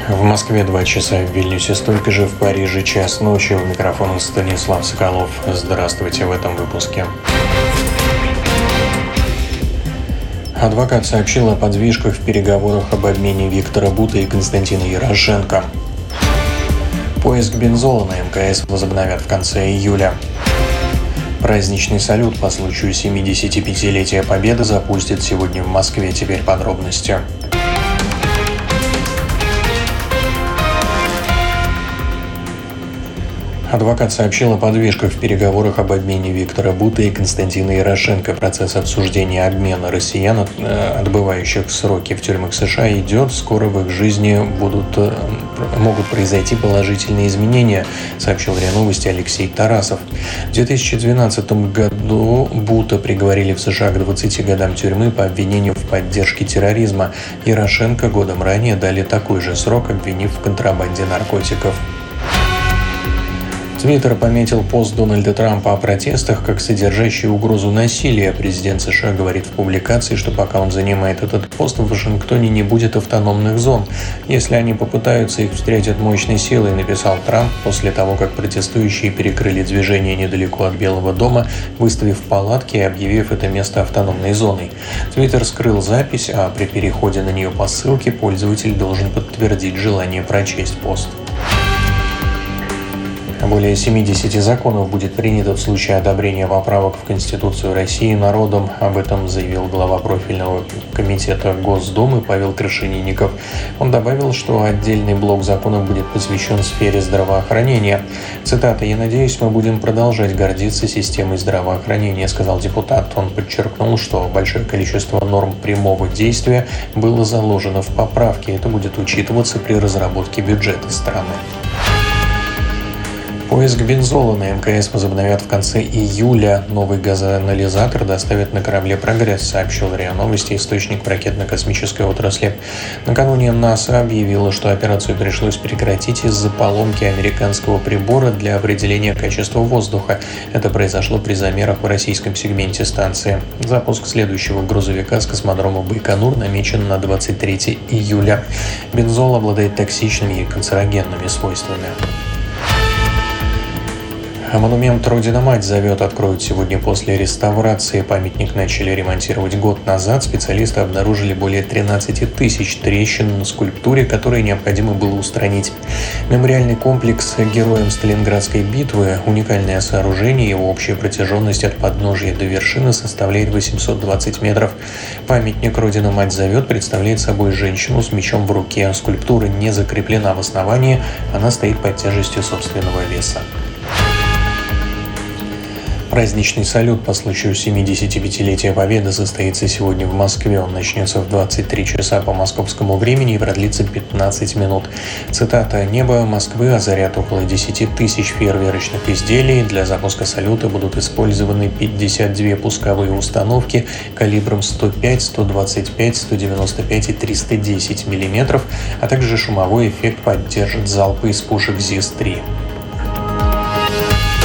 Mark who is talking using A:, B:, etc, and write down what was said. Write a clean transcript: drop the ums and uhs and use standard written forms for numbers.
A: В Москве 2 часа, в Вильнюсе столько же, в Париже час ночи. У микрофона Станислав Соколов. Здравствуйте в этом выпуске. Адвокат сообщил о подвижках в переговорах об обмене Виктора Бута и Константина Ярошенко. Поиск бензола на МКС возобновят в конце июля. Праздничный салют по случаю 75-летия Победы запустят сегодня в Москве. Теперь подробности. Адвокат сообщил о подвижках в переговорах об обмене Виктора Бута и Константина Ярошенко. Процесс обсуждения обмена россиян, отбывающих сроки в тюрьмах США, идет. Скоро в их жизни могут произойти положительные изменения, сообщил РИА Новости Алексей Тарасов. В 2012 году Бута приговорили в США к 20 годам тюрьмы по обвинению в поддержке терроризма. Ярошенко годом ранее дали такой же срок, обвинив в контрабанде наркотиков. Твиттер пометил пост Дональда Трампа о протестах как содержащий угрозу насилия. Президент США говорит в публикации, что пока он занимает этот пост, в Вашингтоне не будет автономных зон. Если они попытаются, их встретят мощной силой, написал Трамп после того, как протестующие перекрыли движение недалеко от Белого дома, выставив палатки и объявив это место автономной зоной. Твиттер скрыл запись, а при переходе на нее по ссылке пользователь должен подтвердить желание прочесть пост. Более 70 законов будет принято в случае одобрения поправок в Конституцию России народом. Об этом заявил глава профильного комитета Госдумы Павел Крашенинников. Он добавил, что отдельный блок законов будет посвящен сфере здравоохранения. Цитата: «Я надеюсь, мы будем продолжать гордиться системой здравоохранения», — сказал депутат. Он подчеркнул, что большое количество норм прямого действия было заложено в поправке. Это будет учитываться при разработке бюджета страны. Поиск бензола на МКС возобновят в конце июля. Новый газоанализатор доставят на корабле «Прогресс», сообщил РИА Новости источник в ракетно-космической отрасли. Накануне НАСА объявила, что операцию пришлось прекратить из-за поломки американского прибора для определения качества воздуха. Это произошло при замерах в российском сегменте станции. Запуск следующего грузовика с космодрома Байконур намечен на 23 июля. Бензол обладает токсичными и канцерогенными свойствами. Монумент «Родина-Мать» зовет откроют сегодня после реставрации. Памятник начали ремонтировать год назад. Специалисты обнаружили более 13 тысяч трещин на скульптуре, которые необходимо было устранить. Мемориальный комплекс героям Сталинградской битвы – уникальное сооружение. Его общая протяженность от подножия до вершины составляет 820 метров. Памятник «Родина-Мать зовет» представляет собой женщину с мечом в руке. Скульптура не закреплена в основании, она стоит под тяжестью собственного веса. Праздничный салют по случаю 75-летия Победы состоится сегодня в Москве. Он начнется в 23 часа по московскому времени и продлится 15 минут. Цитата: «Небо Москвы озарят около 10 тысяч фейерверочных изделий. Для запуска салюта будут использованы 52 пусковые установки калибром 105, 125, 195 и 310 мм, а также шумовой эффект поддержит залпы из пушек ЗИС-3».